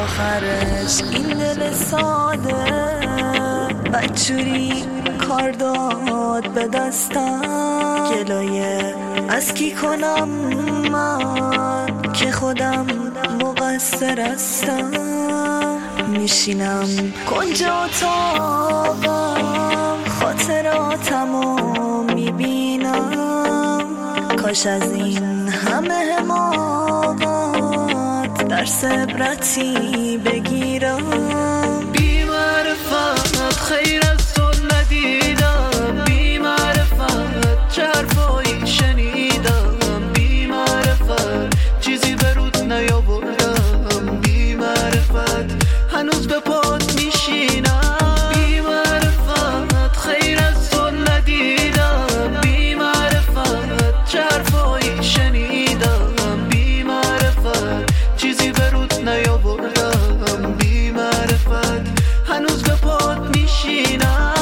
آخرش این دل ساده بچوری کار داد به دستم. گلایه از کی کنم من که خودم مقصر هستم. میشینم کنج اتاقم خاطراتمو میبینم. کاش از این همه حماقت درس عبرتی بگیرم. بی معرفت خیر از تو ندیدم، بی معرفت چه حرفایی شنیدم، بی معرفت چیزی به رود نیاوردم، بی معرفت هنوز به پات میشینم. بی معرفت خیر از تو ندیدم، بی معرفت چه حرفایی شنیدم، بی معرفت چیزی به رود نیاوردم، بی معرفت هنوز به پات میشینم.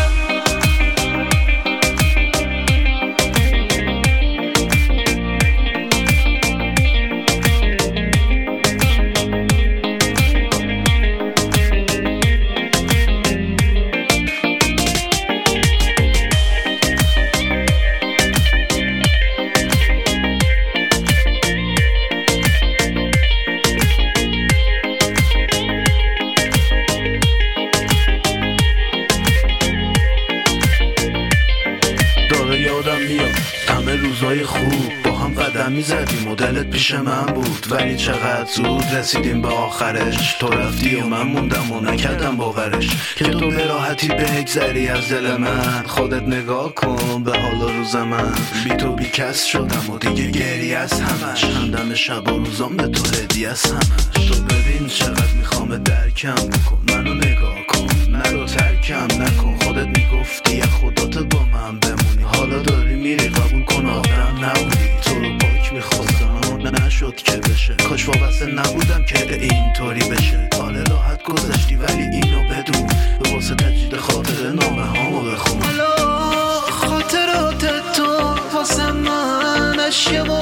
یادم میاد همه روزای خوب با هم قدم میزدیم و دلت پیش من بود، ولی چقدر زود رسیدیم به آخرش. تو رفتی و من موندم و نکردم باورش که تو به راحتی بگذری از دل من. خودت نگاه کن به حال روز من، بی تو بی کس شدم و دیگه گریه از همش. همدم شب و روزام به تو هدیه از همش. تو ببین چقدر میخوام درکم بکن، منو نگاه کن نرو ترکم نکن. خودت میگفتی خودت با من بمونی، حالا داری میری قبول کن آدم نبودی. تو رو پاک میخواستم اما نشد که بشه، کاش وابسته نبودم که اینطوری بشه. حال راحت گذشتی ولی اینو بدون، به واسه تجدید خاطر نامه هامو بخون. حالا خاطرات تو واسه من اشیه و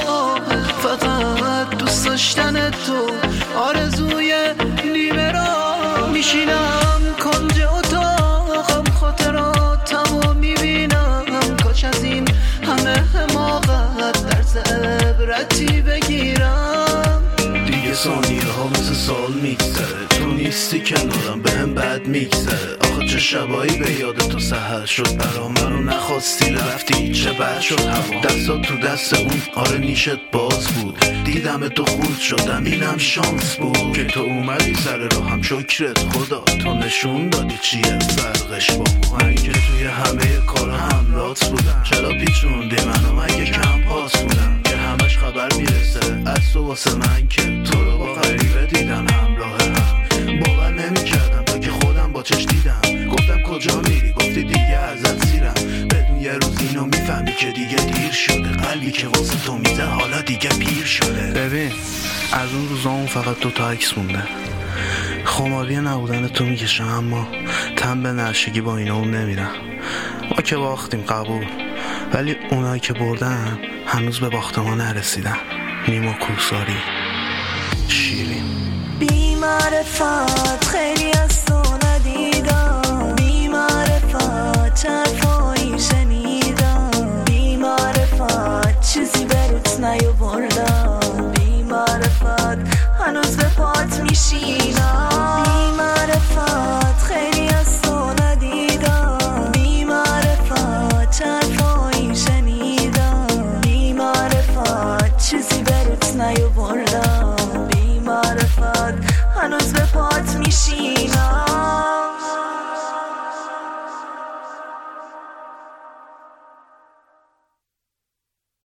فقط دوست داشتن تو آرزوی نیمه را. میشینم کنج اتاقم خاطراتمو میبینم. کاش از این همه حماقت درس عبرتی بگیرم. دیگه ثانیه ها مثل سال میگذره، تو نیستی کنارم بهم بد میگذره. آخه چه شبایی به یاد تو سحر شد برا من و نخواستی رفتی، چه بد شد هوا دستات تو دست اون. آره نیشت باز بود دیدم تو خورد شدم، اینم شانس بود که تو اومدی سر راهم. شکرت خدا تو نشون دادی چیه فرقش با من که توی همه کارا همراهت بودم. چرا پیچوندی منو مگه کم پاس بودم که همش خبر میرسه از تو واسه من که تو رو با غریبه دیدم همراه هم. باور نمیکردم تا که خودم با چش دیدم. گفتم کجا میری گفتی دیگه ازت سیرم. بدون یه روز اینو میفهمی که دیگه دیر شده، قلبی که واسه تو میزه حالا دیگه پیر شده. ببین از اون روزامون فقط 2 تا عکس مونده. خماری نبودن تو میکشم اما تن به نشگی با اینا اون نمیرم. ما که باختیم قبول، ولی اونایی که بردن هنوز به باخت ما نرسیدن. نیما کوساری شیرین. بی معرفت خیلی از تو ندیدم، بی معرفت چه حرفایی شنیدم، بی معرفت چیزی به روت نیاوردم، بی معرفت هنوز به پات میشی.